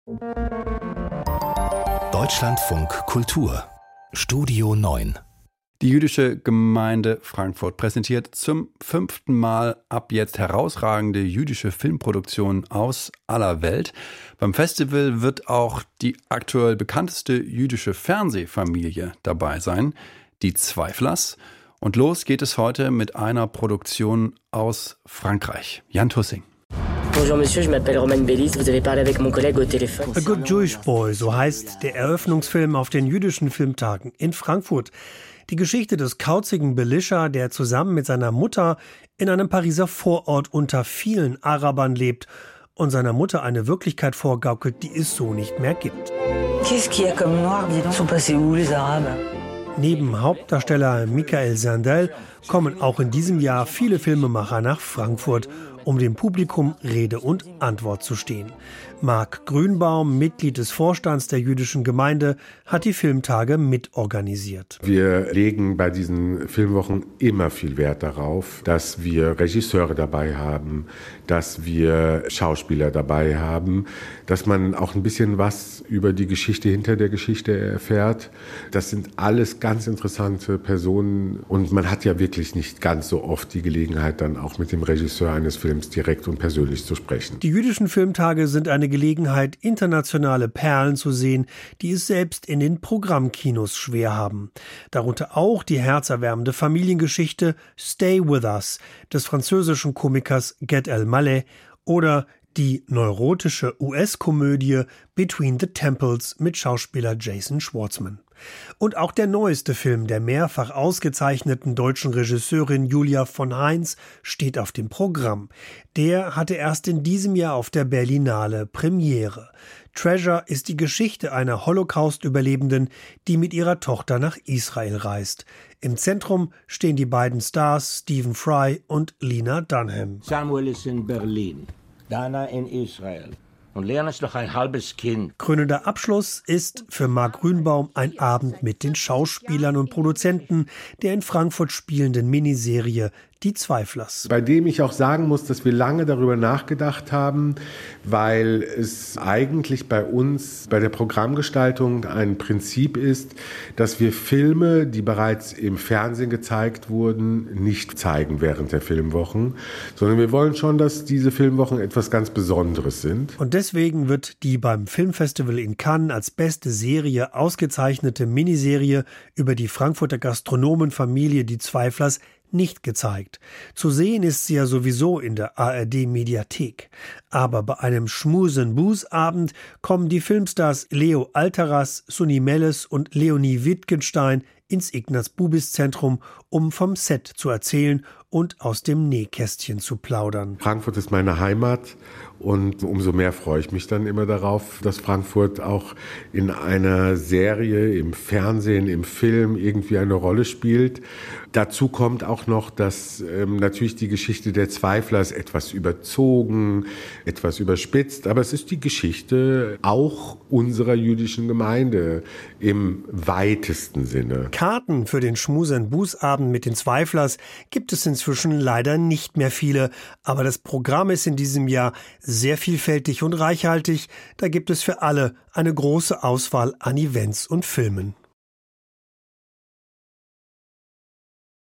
Deutschlandfunk Kultur Studio 9. Die jüdische Gemeinde Frankfurt präsentiert zum 5. Mal ab jetzt herausragende jüdische Filmproduktionen aus aller Welt. Beim Festival wird auch die aktuell bekannteste jüdische Fernsehfamilie dabei sein, die Zweiflers. Und los geht es heute mit einer Produktion aus Frankreich. Jan Tussing. Bonjour Monsieur, je m'appelle Roman Bellis. Vous avez parlé avec mon collègue au téléphone. A Good Jewish Boy, so heißt der Eröffnungsfilm auf den jüdischen Filmtagen in Frankfurt. Die Geschichte des kauzigen Belisha, der zusammen mit seiner Mutter in einem Pariser Vorort unter vielen Arabern lebt und seiner Mutter eine Wirklichkeit vorgaukelt, die es so nicht mehr gibt. Qu'est-ce qu'il y a comme noir, dis donc? Sont passés où les Arabes? Neben Hauptdarsteller Michael Sandel kommen auch in diesem Jahr viele Filmemacher nach Frankfurt, um dem Publikum Rede und Antwort zu stehen. Marc Grünbaum, Mitglied des Vorstands der jüdischen Gemeinde, hat die Filmtage mitorganisiert. Wir legen bei diesen Filmwochen immer viel Wert darauf, dass wir Regisseure dabei haben, dass wir Schauspieler dabei haben, dass man auch ein bisschen was über die Geschichte hinter der Geschichte erfährt. Das sind alles ganz interessante Personen und man hat ja wirklich nicht ganz so oft die Gelegenheit, dann auch mit dem Regisseur eines Films direkt und persönlich zu sprechen. Die jüdischen Filmtage sind eine Gelegenheit, internationale Perlen zu sehen, die es selbst in den Programmkinos schwer haben. Darunter auch die herzerwärmende Familiengeschichte Stay With Us des französischen Komikers Gad Elmaleh oder die neurotische US-Komödie Between the Temples mit Schauspieler Jason Schwartzman. Und auch der neueste Film der mehrfach ausgezeichneten deutschen Regisseurin Julia von Heinz steht auf dem Programm. Der hatte erst in diesem Jahr auf der Berlinale Premiere. Treasure ist die Geschichte einer Holocaust-Überlebenden, die mit ihrer Tochter nach Israel reist. Im Zentrum stehen die beiden Stars Stephen Fry und Lena Dunham. Samuel ist in Berlin, Dana in Israel. Und Leon ist noch ein halbes Kind. Krönender Abschluss ist für Marc Grünbaum ein Abend mit den Schauspielern und Produzenten der in Frankfurt spielenden Miniserie Die Zweiflers. Bei dem ich auch sagen muss, dass wir lange darüber nachgedacht haben, weil es eigentlich bei uns, bei der Programmgestaltung ein Prinzip ist, dass wir Filme, die bereits im Fernsehen gezeigt wurden, nicht zeigen während der Filmwochen, sondern wir wollen schon, dass diese Filmwochen etwas ganz Besonderes sind. Und deswegen wird die beim Filmfestival in Cannes als beste Serie ausgezeichnete Miniserie über die Frankfurter Gastronomenfamilie Die Zweiflers nicht gezeigt. Zu sehen ist sie ja sowieso in der ARD-Mediathek. Aber bei einem Schmusen-Bus-Abend kommen die Filmstars Leo Alteras, Sunny Melles und Leonie Wittgenstein ins Ignaz-Bubis-Zentrum, um vom Set zu erzählen und aus dem Nähkästchen zu plaudern. Frankfurt ist meine Heimat und umso mehr freue ich mich dann immer darauf, dass Frankfurt auch in einer Serie, im Fernsehen, im Film irgendwie eine Rolle spielt. Dazu kommt auch noch, dass natürlich die Geschichte der Zweiflers etwas überzogen, etwas überspitzt, aber es ist die Geschichte auch unserer jüdischen Gemeinde im weitesten Sinne. Karten für den Schmusern-Bus-Abend mit den Zweiflers gibt es inzwischen leider nicht mehr viele, aber das Programm ist in diesem Jahr sehr vielfältig und reichhaltig. Da gibt es für alle eine große Auswahl an Events und Filmen.